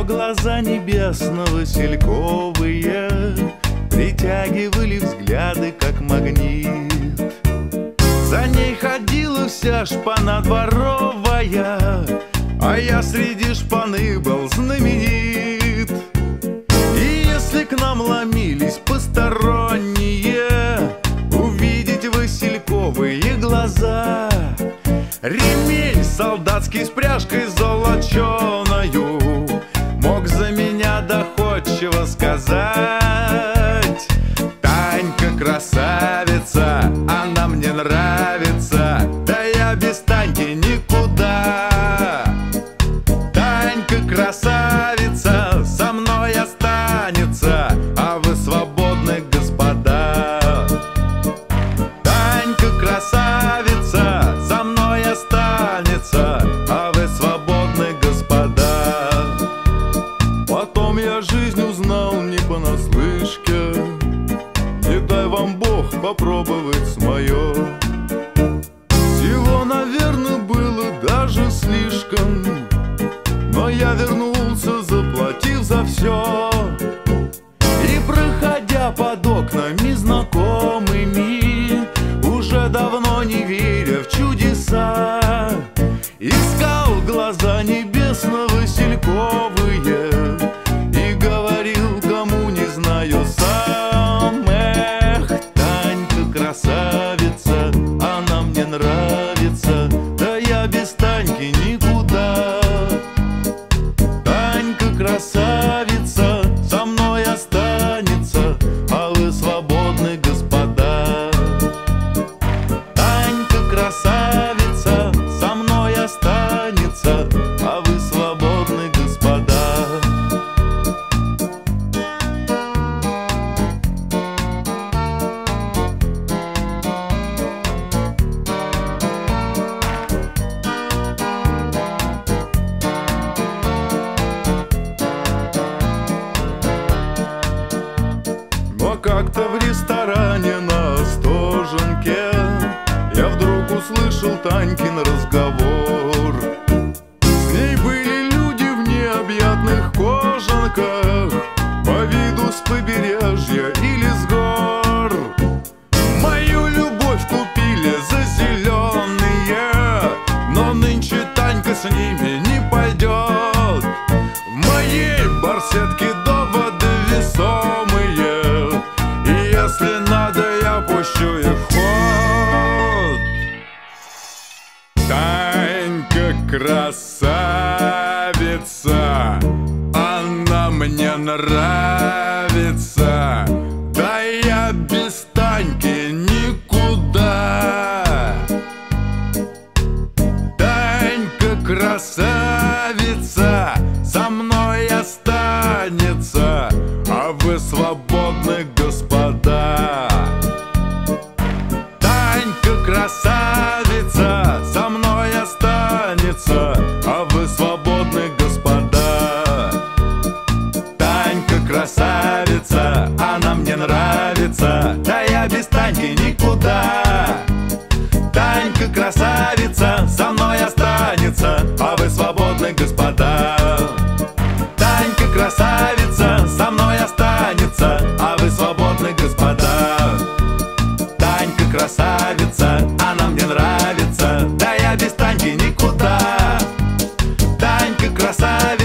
глаза небесно-васильковые притягивали взгляды, как магнит. За ней ходила вся шпана дворовая, а я среди шпаны был знаменит. И если к нам ломились посторонние, увидеть васильковые глаза, ремень солдатский с пряжкой золоченою мог за меня доходчиво сказать: Танька красавица, она мне нравится, да я без Таньки никуда. Танька красавица, со мной останется, а вы свободны, господа. Танька красавица, со мной останется, а вы свободны, господа. Потом я жизнь узнал не понаслышке, не дай вам Бог попробовать с моё. Всего, наверное, было даже слишком, но я вернулся, заплатив за все. И проходя под окнами знакомыми, уже давно не веря в чудеса, искал глаза небесно-васильковые и говорил, кому не знаю сам: эх, Танька красавица, она мне нравится, да я без Таньки никуда. Танька красавица, со мной останется, а вы свободны, господа. Танька красавица, со мной останется, а вы свободны, господа. Но как-то в ресторане на Остоженке я вдруг услышал Танькин разговор. С ней были люди в необъятных кожанках, по виду с побережья или с гор. Мою любовь купили за зеленые, но нынче Танька с ними не пойдет. В моей барсетке доводы весомые, и если надо, я пущу их в ход. Танька красавица, она мне нравится, да я без Таньки никуда. Танька красавица, со мной останется, а вы свободны, господа. Танька красавица, со мной останется, а вы свободны, господа. Танька красавица, она мне нравится, да я без Таньки никуда. Танька красавица, со мной останется, а вы свободны, господа. Танька красавица, со мной останется, а вы свободны, господа. Танька красавица, она мне нравится, да я без Таньки никуда. Танька красавица.